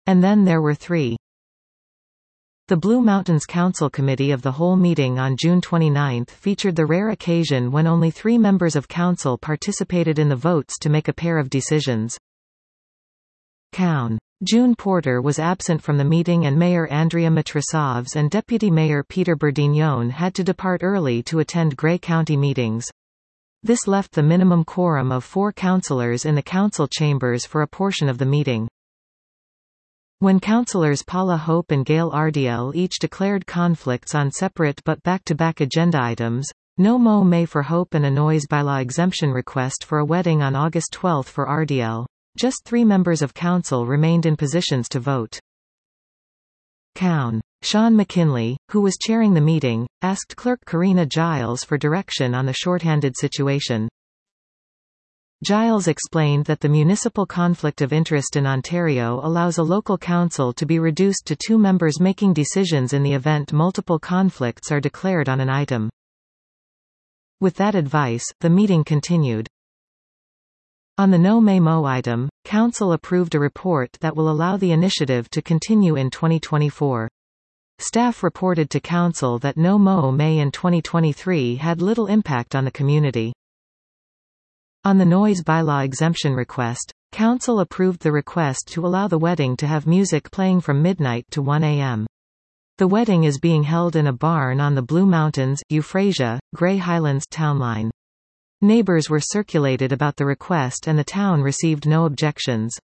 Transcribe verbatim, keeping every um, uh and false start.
And then there were three. The Blue Mountains Council Committee of the Whole meeting on June twenty-ninth featured the rare occasion when only three members of council participated in the votes to make a pair of decisions. Cown. June Porter was absent from the meeting and Mayor Andrea Matrosovs and Deputy Mayor Peter Bourdignon had to depart early to attend Gray County meetings. This left the minimum quorum of four councillors in the council chambers for a portion of the meeting. When councillors Paula Hope and Gail Ardiel each declared conflicts on separate but back-to-back agenda items, no mo may for Hope and a noise bylaw exemption request for a wedding on August twelfth for Ardiel. Just three members of council remained in positions to vote. Cown. Sean McKinley, who was chairing the meeting, asked Clerk Karina Giles for direction on the shorthanded situation. Giles explained that the municipal conflict of interest in Ontario allows a local council to be reduced to two members making decisions in the event multiple conflicts are declared on an item. With that advice, the meeting continued. On the No May Mo item, Council approved a report that will allow the initiative to continue in twenty twenty-four. Staff reported to Council that No Mo May in twenty twenty-three had little impact on the community. On the noise bylaw exemption request, Council approved the request to allow the wedding to have music playing from midnight to one a m The wedding is being held in a barn on the Blue Mountains, Euphrasia, Grey Highlands town line. Neighbors were circulated about the request and the town received no objections.